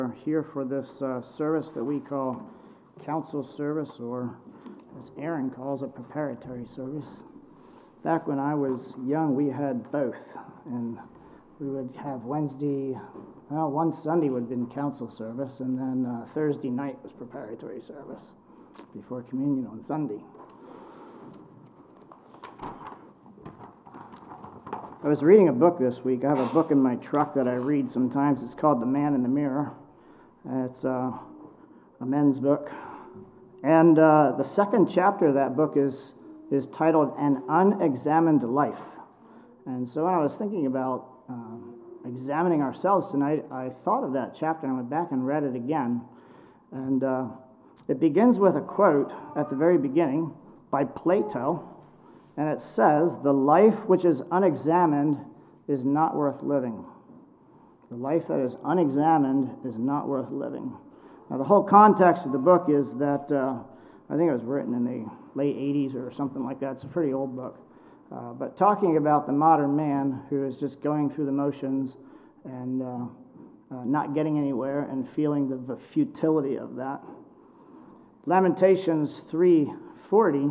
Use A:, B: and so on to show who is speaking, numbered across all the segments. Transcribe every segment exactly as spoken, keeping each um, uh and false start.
A: We're here for this uh, service that we call council service, or as Aaron calls it, preparatory service. Back when I was young, we had both, and we would have Wednesday, well, one Sunday would have been council service, and then uh, Thursday night was preparatory service before communion on Sunday. I was reading a book this week. I have a book in my truck that I read sometimes. It's called The Man in the Mirror. It's uh, a men's book. And uh, the second chapter of that book is, is titled An Unexamined Life. And so when I was thinking about um, examining ourselves tonight, I thought of that chapter and I went back and read it again. And uh, it begins with a quote at the very beginning by Plato. And it says, "The life which is unexamined is not worth living." The life that is unexamined is not worth living. Now, the whole context of the book is that, uh, I think it was written in the late eighties or something like that. It's a pretty old book. Uh, but talking about the modern man who is just going through the motions and uh, uh, not getting anywhere and feeling the, the futility of that. Lamentations three forty,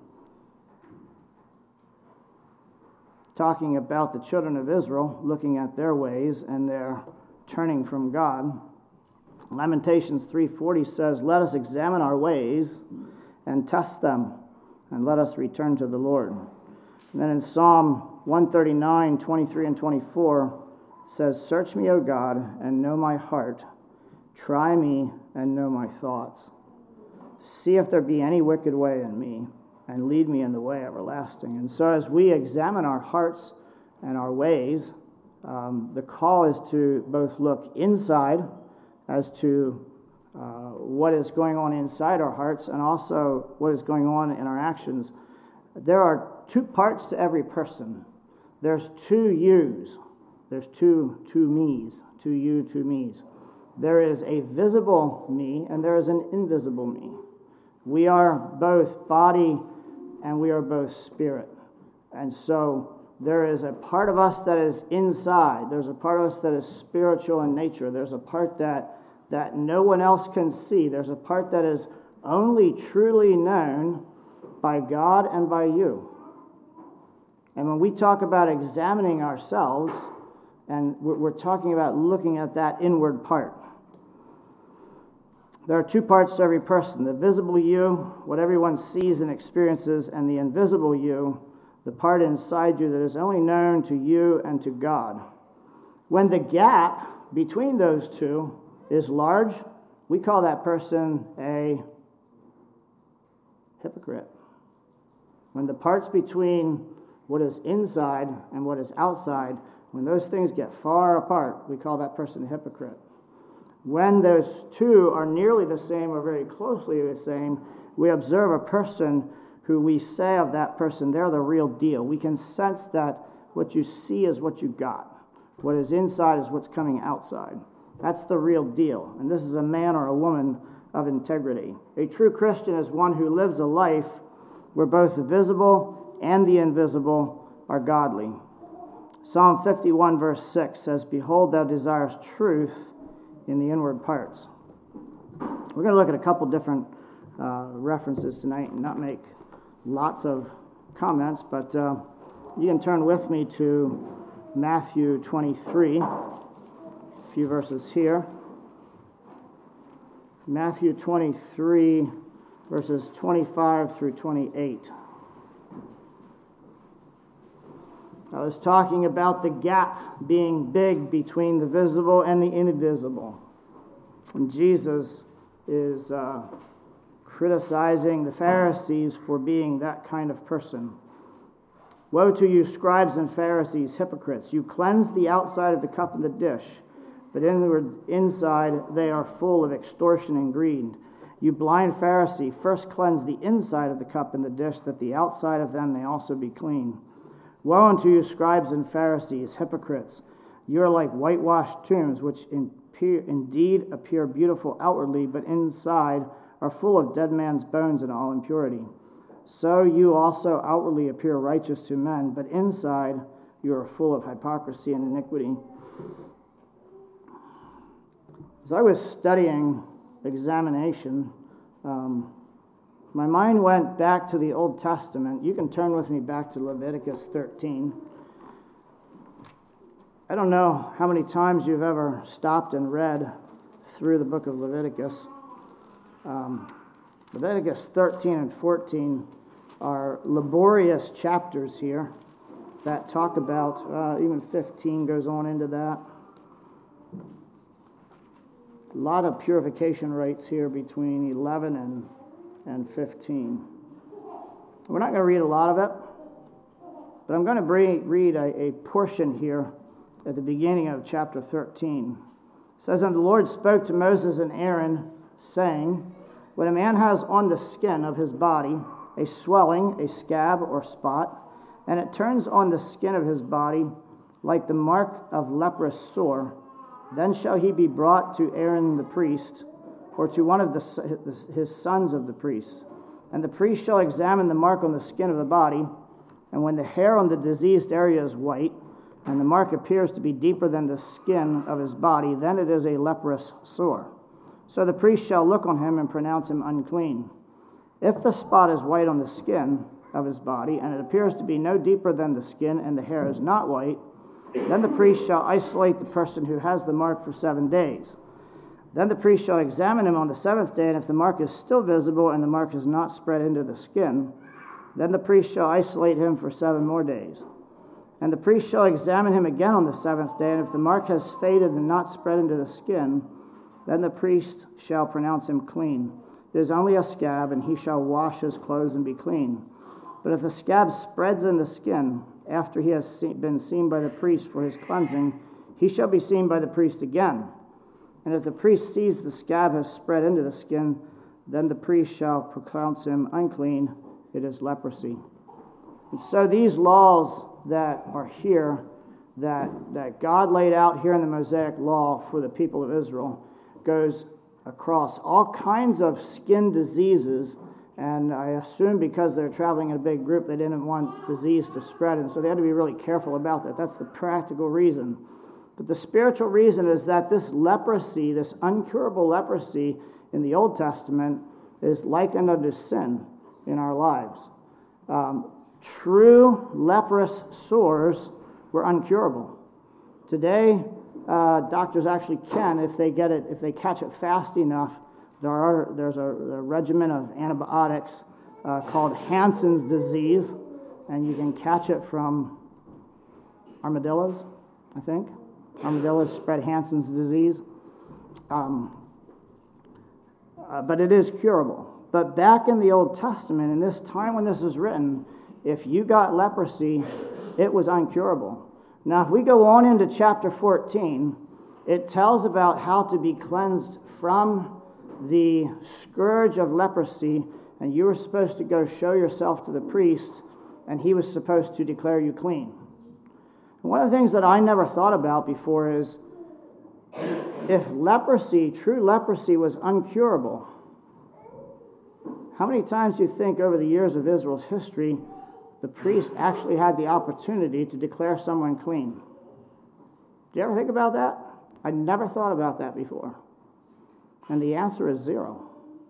A: talking about the children of Israel, looking at their ways and their turning from God. Lamentations three forty says, "Let us examine our ways and test them, and let us return to the Lord." And then in Psalm one thirty-nine, twenty-three and twenty-four, it says, "Search me, O God, and know my heart. Try me and know my thoughts. See if there be any wicked way in me, and lead me in the way everlasting." And so as we examine our hearts and our ways, um, the call is to both look inside as to uh, what is going on inside our hearts and also what is going on in our actions. There are two parts to every person. There's two yous. There's two, two me's. Two you, two me's. There is a visible me and there is an invisible me. We are both body and we are both spirit. And so there is a part of us that is inside. There's a part of us that is spiritual in nature. There's a part that, that no one else can see. There's a part that is only truly known by God and by you. And when we talk about examining ourselves, and we're, we're talking about looking at that inward part. There are two parts to every person: the visible you, what everyone sees and experiences, and the invisible you, the part inside you that is only known to you and to God. When the gap between those two is large, we call that person a hypocrite. When the parts between what is inside and what is outside, when those things get far apart, we call that person a hypocrite. When those two are nearly the same or very closely the same, we observe a person who we say of that person, they're the real deal. We can sense that what you see is what you got. What is inside is what's coming outside. That's the real deal. And this is a man or a woman of integrity. A true Christian is one who lives a life where both the visible and the invisible are godly. Psalm fifty-one verse six says, "Behold, thou desirest truth in the inward parts." We're going to look at a couple different uh, references tonight and not make lots of comments, but uh, you can turn with me to Matthew twenty-three, a few verses here. Matthew twenty-three, verses twenty-five through twenty-eight. I was talking about the gap being big between the visible and the invisible. And Jesus is uh, criticizing the Pharisees for being that kind of person. "Woe to you, scribes and Pharisees, hypocrites! You cleanse the outside of the cup and the dish, but inward, inside they are full of extortion and greed. You blind Pharisee, first cleanse the inside of the cup and the dish, that the outside of them may also be clean. Woe unto you, scribes and Pharisees, hypocrites! You are like whitewashed tombs, which indeed appear beautiful outwardly, but inside are full of dead man's bones and all impurity. So you also outwardly appear righteous to men, but inside you are full of hypocrisy and iniquity." As I was studying examination, um, my mind went back to the Old Testament. You can turn with me back to Leviticus thirteen. I don't know how many times you've ever stopped and read through the book of Leviticus. Um, Leviticus thirteen and fourteen are laborious chapters here that talk about, uh, even fifteen goes on into that. A lot of purification rites here between eleven and, and fifteen. We're not going to read a lot of it, but I'm going to read a, a portion here at the beginning of chapter thirteen. It says, "And the Lord spoke to Moses and Aaron, saying, When a man has on the skin of his body a swelling, a scab, or spot, and it turns on the skin of his body like the mark of leprous sore, then shall he be brought to Aaron the priest, or to one of the, his sons of the priests. And the priest shall examine the mark on the skin of the body, and when the hair on the diseased area is white, and the mark appears to be deeper than the skin of his body, then it is a leprous sore. So the priest shall look on him and pronounce him unclean. If the spot is white on the skin of his body, and it appears to be no deeper than the skin, and the hair is not white, then the priest shall isolate the person who has the mark for seven days. Then the priest shall examine him on the seventh day, and if the mark is still visible and the mark is not spread into the skin, then the priest shall isolate him for seven more days. And the priest shall examine him again on the seventh day, and if the mark has faded and not spread into the skin, then the priest shall pronounce him clean. It is only a scab, and he shall wash his clothes and be clean. But if the scab spreads in the skin after he has been seen by the priest for his cleansing, he shall be seen by the priest again. And if the priest sees the scab has spread into the skin, then the priest shall pronounce him unclean. It is leprosy." And so these laws that are here, that, that God laid out here in the Mosaic Law for the people of Israel, goes across all kinds of skin diseases. And I assume because they're traveling in a big group, they didn't want disease to spread, and so they had to be really careful about that. That's the practical reason. But the spiritual reason is that this leprosy, this uncurable leprosy in the Old Testament, is likened unto sin in our lives. Um, true leprous sores were uncurable. Today, uh, doctors actually can, if they get it, if they catch it fast enough. There are there's a, a regimen of antibiotics uh, called Hansen's disease, and you can catch it from armadillos, I think. Armadillos spread Hansen's disease. Um, uh, but it is curable. But back in the Old Testament, in this time when this is written, if you got leprosy, it was uncurable. Now, if we go on into chapter fourteen, it tells about how to be cleansed from the scourge of leprosy, and you were supposed to go show yourself to the priest, and he was supposed to declare you clean. And one of the things that I never thought about before is, if leprosy, true leprosy, was uncurable, how many times do you think over the years of Israel's history the priest actually had the opportunity to declare someone clean? Do you ever think about that? I never thought about that before. And the answer is zero.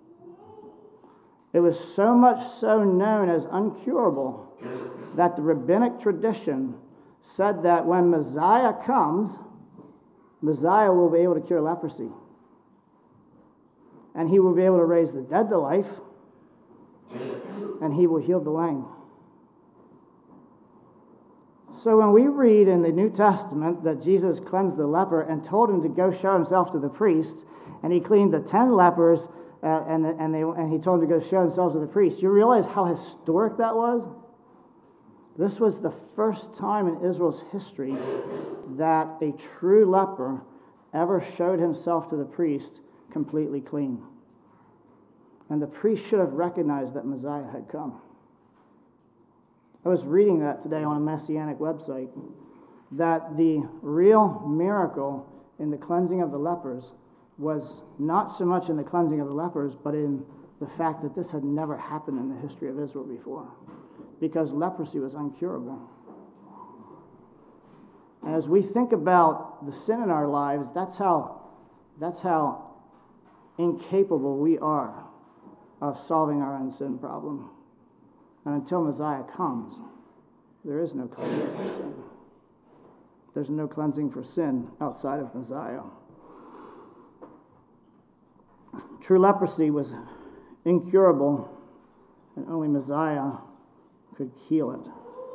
A: It was so much so known as uncurable that the rabbinic tradition said that when Messiah comes, Messiah will be able to cure leprosy. And he will be able to raise the dead to life, and he will heal the lame. So when we read in the New Testament that Jesus cleansed the leper and told him to go show himself to the priest, and he cleaned the ten lepers, uh, and, and, they, and he told them to go show themselves to the priest, you realize how historic that was? This was the first time in Israel's history that a true leper ever showed himself to the priest completely clean. And the priest should have recognized that Messiah had come. I was reading that today on a Messianic website, that the real miracle in the cleansing of the lepers was not so much in the cleansing of the lepers, but in the fact that this had never happened in the history of Israel before, because leprosy was uncurable. And as we think about the sin in our lives, that's how That's how incapable we are of solving our own sin problem. And until Messiah comes, there is no cleansing for sin. There's no cleansing for sin outside of Messiah. True leprosy was incurable, and only Messiah could heal it.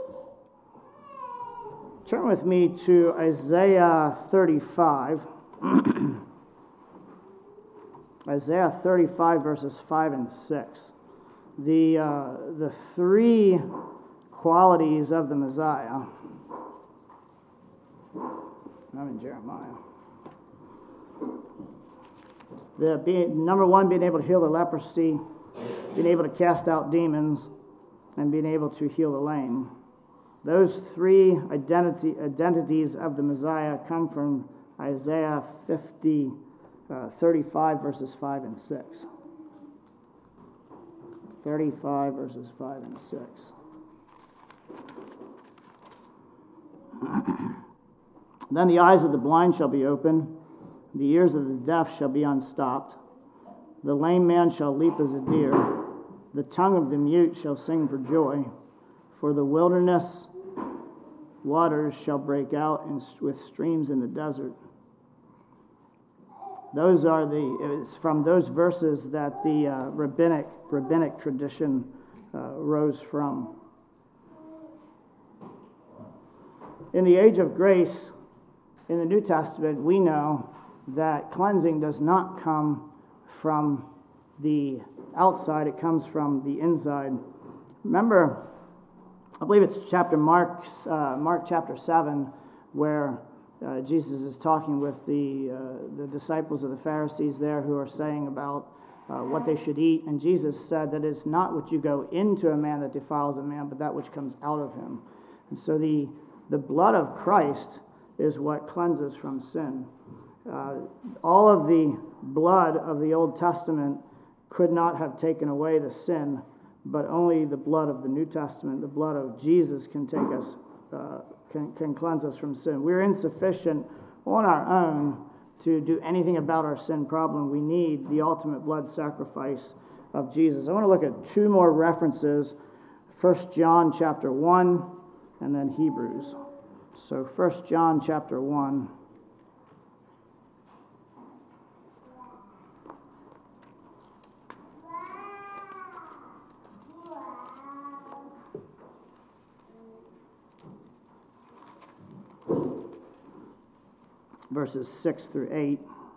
A: Turn with me to Isaiah thirty-five. Isaiah thirty-five, verses five and six. The, uh, the three qualities of the Messiah. I'm in Jeremiah. The being, number one, being able to heal the leprosy, being able to cast out demons, and being able to heal the lame. Those three identity, identities of the Messiah come from Isaiah fifty, uh, thirty-five, verses five and six. thirty-five, verses five and six. Then the eyes of the blind shall be open, the ears of the deaf shall be unstopped. The lame man shall leap as a deer, the tongue of the mute shall sing for joy. For the wilderness waters shall break out in, with streams in the desert. Those are the, it's from those verses that the uh, rabbinic, rabbinic tradition uh, rose from. In the age of grace, in the New Testament, we know that cleansing does not come from the outside, it comes from the inside. Remember, I believe it's chapter Mark's, uh, Mark chapter seven, where uh, Jesus is talking with the, uh, the disciples of the Pharisees there who are saying about uh, what they should eat. And Jesus said that it's not what you go into a man that defiles a man, but that which comes out of him. And so the, the blood of Christ is what cleanses from sin. Uh, all of the blood of the Old Testament could not have taken away the sin, but only the blood of the New Testament, the blood of Jesus, can take us, uh, can, can cleanse us from sin. We're insufficient on our own to do anything about our sin problem. We need the ultimate blood sacrifice of Jesus. I want to look at two more references, First John chapter one and then Hebrews. So First John chapter one. Verses six through eight.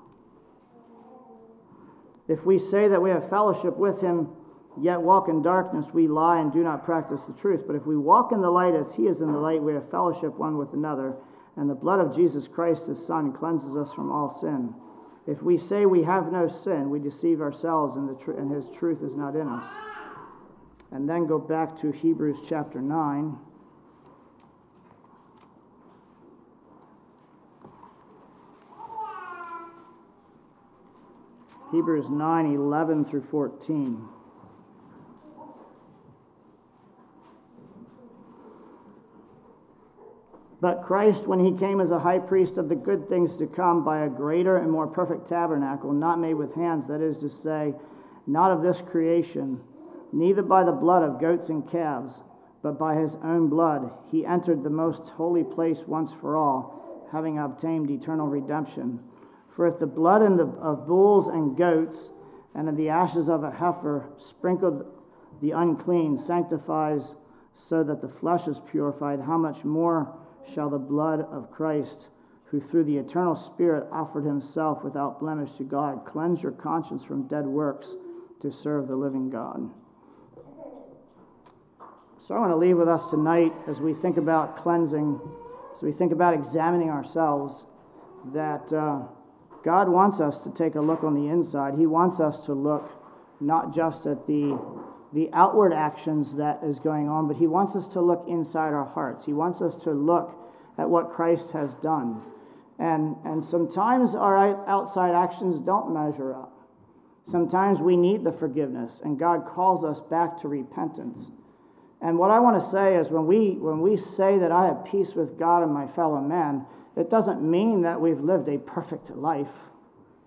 A: If we say that we have fellowship with him, yet walk in darkness, we lie and do not practice the truth. But if we walk in the light as he is in the light, we have fellowship one with another, and the blood of Jesus Christ, his Son, cleanses us from all sin. If we say we have no sin, we deceive ourselves, and, the tr- and his truth is not in us. And then go back to Hebrews chapter nine. Hebrews nine, eleven through fourteen. But Christ, when he came as a high priest of the good things to come by a greater and more perfect tabernacle, not made with hands, that is to say, not of this creation, neither by the blood of goats and calves, but by his own blood, he entered the most holy place once for all, having obtained eternal redemption. For if the blood in the, of bulls and goats and of the ashes of a heifer sprinkled the unclean sanctifies so that the flesh is purified, how much more shall the blood of Christ, who through the eternal Spirit offered himself without blemish to God, cleanse your conscience from dead works to serve the living God. So I want to leave with us tonight as we think about cleansing, as we think about examining ourselves, that uh, God wants us to take a look on the inside. He wants us to look not just at the, the outward actions that is going on, but he wants us to look inside our hearts. He wants us to look at what Christ has done. And, and sometimes our outside actions don't measure up. Sometimes we need the forgiveness, and God calls us back to repentance. And what I want to say is when we, when we say that I have peace with God and my fellow men, it doesn't mean that we've lived a perfect life.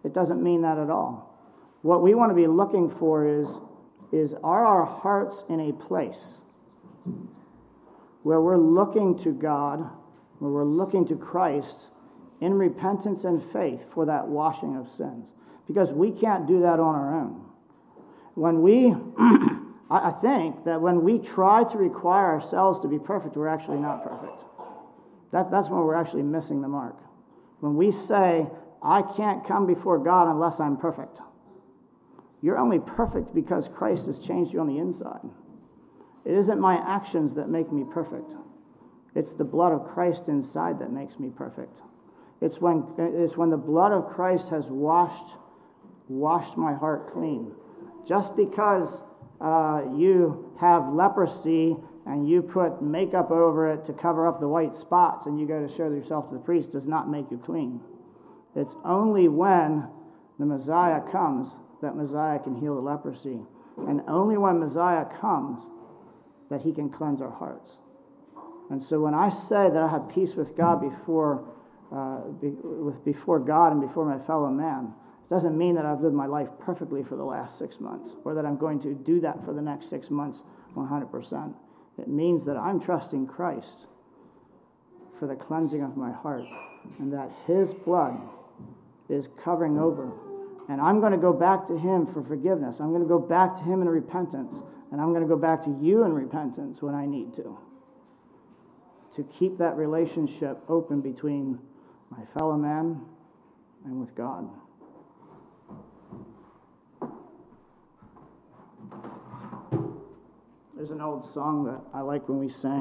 A: It doesn't mean that at all. What we want to be looking for is, is are our hearts in a place where we're looking to God, where we're looking to Christ in repentance and faith for that washing of sins? Because we can't do that on our own. When we, I think that when we try to require ourselves to be perfect, we're actually not perfect. That, that's when we're actually missing the mark. When we say, I can't come before God unless I'm perfect. You're only perfect because Christ has changed you on the inside. It isn't my actions that make me perfect. It's the blood of Christ inside that makes me perfect. It's when, it's when the blood of Christ has washed, washed my heart clean. Just because uh, you have leprosy and you put makeup over it to cover up the white spots and you go to show yourself to the priest does not make you clean. It's only when the Messiah comes that Messiah can heal the leprosy. And only when Messiah comes that he can cleanse our hearts. And so when I say that I have peace with God before, uh, be, with, before God and before my fellow man, it doesn't mean that I've lived my life perfectly for the last six months or that I'm going to do that for the next six months one hundred percent. It means that I'm trusting Christ for the cleansing of my heart and that his blood is covering over. And I'm going to go back to him for forgiveness. I'm going to go back to him in repentance. And I'm going to go back to you in repentance when I need to. To keep that relationship open between my fellow man and with God. There's an old song that I like when we sang.